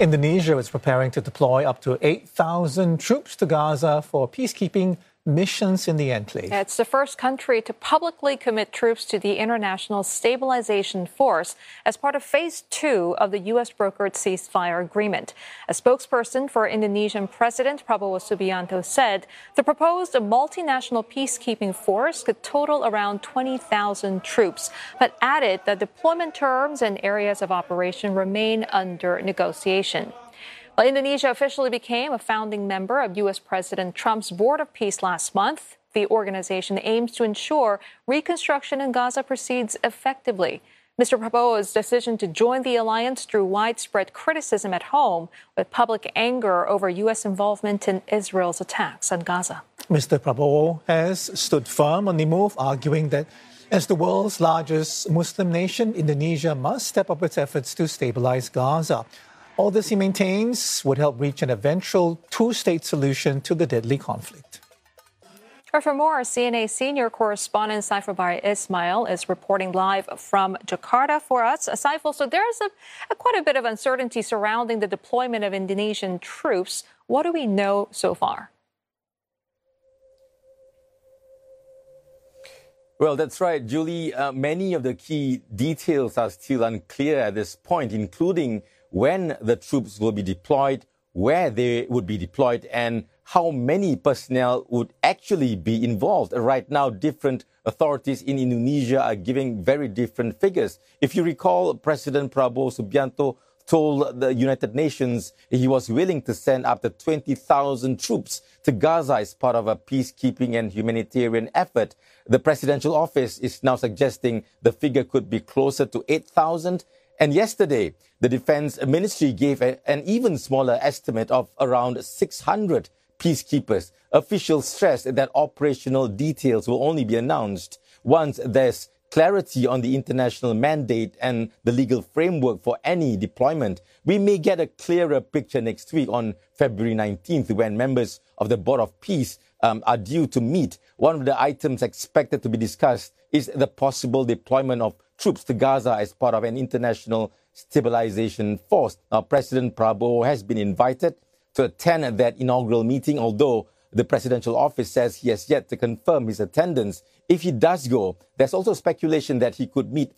Indonesia is preparing to deploy up to 8,000 troops to Gaza for peacekeeping missions in the enclave. It's the first country to publicly commit troops to the International Stabilization Force as part of Phase 2 of the U.S.-brokered ceasefire agreement. A spokesperson for Indonesian President Prabowo Subianto said the proposed multinational peacekeeping force could total around 20,000 troops, but added that deployment terms and areas of operation remain under negotiation. Well, Indonesia officially became a founding member of U.S. President Trump's Board of Peace last month. The organization aims to ensure reconstruction in Gaza proceeds effectively. Mr. Prabowo's decision to join the alliance drew widespread criticism at home, with public anger over U.S. involvement in Israel's attacks on Gaza. Mr. Prabowo has stood firm on the move, arguing that as the world's largest Muslim nation, Indonesia must step up its efforts to stabilize Gaza. All this, he maintains, would help reach an eventual two-state solution to the deadly conflict. For more, CNA senior correspondent Saiful Bahri Ismail is reporting live from Jakarta for us. Saiful, so there's quite a bit of uncertainty surrounding the deployment of Indonesian troops. What do we know so far? Well, that's right, Julie. Many of the key details are still unclear at this point, including when the troops will be deployed, where they would be deployed, and how many personnel would actually be involved. Right now, different authorities in Indonesia are giving very different figures. If you recall, President Prabowo Subianto told the United Nations he was willing to send up to 20,000 troops to Gaza as part of a peacekeeping and humanitarian effort. The presidential office is now suggesting the figure could be closer to 8,000. And yesterday, the Defense Ministry gave an even smaller estimate of around 600 peacekeepers. Officials stressed that operational details will only be announced once there's clarity on the international mandate and the legal framework for any deployment. We may get a clearer picture next week on February 19th, when members of the Board of Peace are due to meet. One of the items expected to be discussed is the possible deployment of troops to Gaza as part of an international stabilization force. Now, President Prabowo has been invited to attend that inaugural meeting, although the presidential office says he has yet to confirm his attendance. If he does go, there's also speculation that he could meet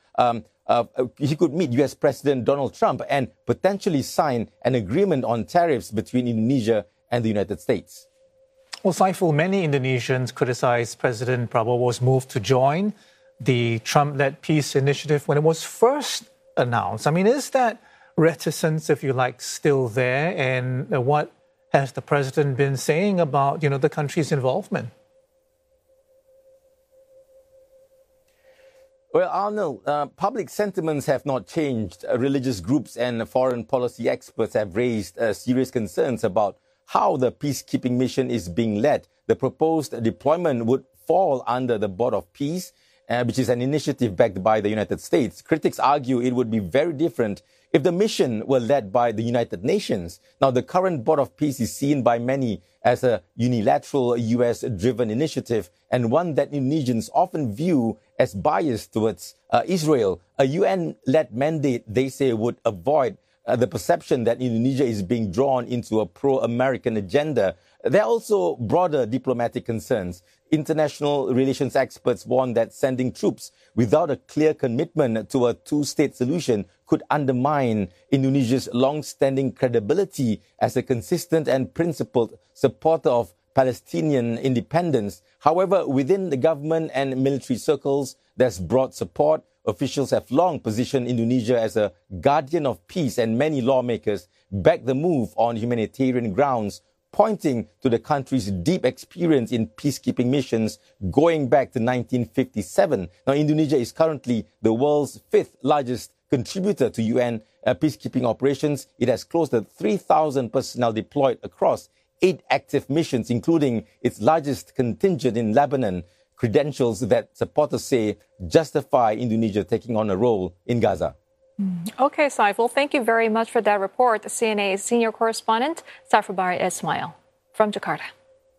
U.S. President Donald Trump and potentially sign an agreement on tariffs between Indonesia and the United States. Well, Saiful, many Indonesians criticize President Prabowo's move to join the Trump-led peace initiative when it was first announced. I mean, is that reticence, if you like, still there? And what has the president been saying about, the country's involvement? Well, Arnold, public sentiments have not changed. Religious groups and foreign policy experts have raised serious concerns about how the peacekeeping mission is being led. The proposed deployment would fall under the Board of Peace, which is an initiative backed by the United States. Critics argue it would be very different if the mission were led by the United Nations. Now, the current Board of Peace is seen by many as a unilateral U.S.-driven initiative and one that Indonesians often view as biased towards Israel. A UN-led mandate, they say, would avoid the perception that Indonesia is being drawn into a pro-American agenda. There are also broader diplomatic concerns. International relations experts warn that sending troops without a clear commitment to a two-state solution could undermine Indonesia's long-standing credibility as a consistent and principled supporter of Palestinian independence. However, within the government and military circles, there's broad support. Officials have long positioned Indonesia as a guardian of peace, and many lawmakers back the move on humanitarian grounds, pointing to the country's deep experience in peacekeeping missions going back to 1957. Now, Indonesia is currently the world's fifth largest contributor to UN peacekeeping operations. It has close to 3,000 personnel deployed across 8 active missions, including its largest contingent in Lebanon, credentials that supporters say justify Indonesia taking on a role in Gaza. Okay, Saiful, thank you very much for that report. CNA senior correspondent Saiful Bahri Ismail from Jakarta.